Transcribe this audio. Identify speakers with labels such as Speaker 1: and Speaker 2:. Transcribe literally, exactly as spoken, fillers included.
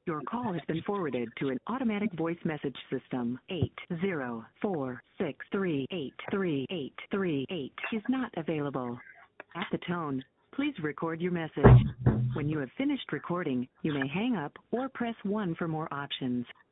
Speaker 1: Your call has been forwarded to an automatic voice message system. eight zero four six three eight three eight three eight is not available. At the tone, please record your message. When you have finished recording, you may hang up or press one for more options.